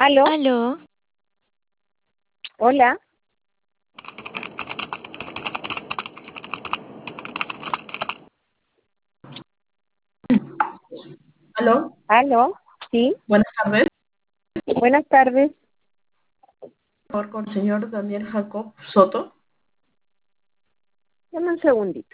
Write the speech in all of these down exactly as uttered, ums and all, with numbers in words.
¿Aló? Aló, Hola. Aló, ¿Aló? Sí. buenas tardes. Buenas tardes. Por favor, con el señor Daniel Jacob Soto. Dame un segundito.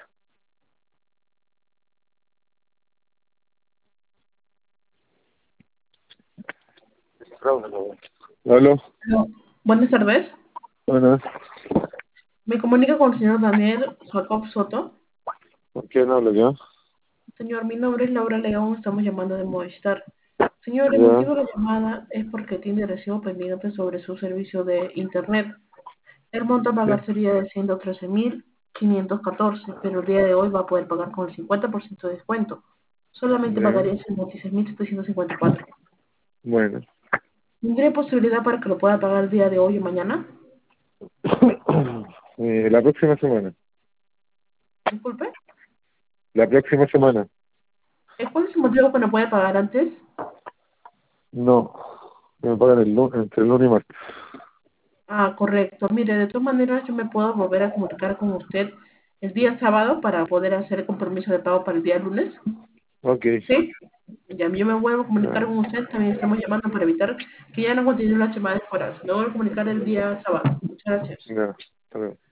Aló, Aló, buenas tardes. buenas. Me comunica con el señor Daniel Jacob Soto. ¿Con quién hablo ya? Señor, mi nombre es Laura León, estamos llamando de Movistar. Señor, el Ya, motivo de la llamada es porque tiene recibo pendiente sobre su servicio de Internet. El monto a sí. pagar sería de ciento trece mil quinientos catorce, pero el día de hoy va a poder pagar con el cincuenta por ciento de descuento. Solamente Ya, pagaría cincuenta y seis mil setecientos cincuenta y cuatro. bueno. ¿Tendría posibilidad para que lo pueda pagar el día de hoy o mañana? Eh, la próxima semana. Disculpe. La próxima semana. Eh, ¿Cuál es el motivo que no puede pagar antes? No. Me pagan el lunes, entre el lunes y martes. Ah, correcto. Mire, de todas maneras yo me puedo volver a comunicar con usted el día sábado para poder hacer el compromiso de pago para el día lunes. Ok. ¿Sí? Ya, yo me vuelvo a comunicar Ya, con usted. También estamos llamando para evitar que ya no continúe la llamada de fuera. Me vuelvo a comunicar el día sábado. Muchas gracias. ya. Hasta luego.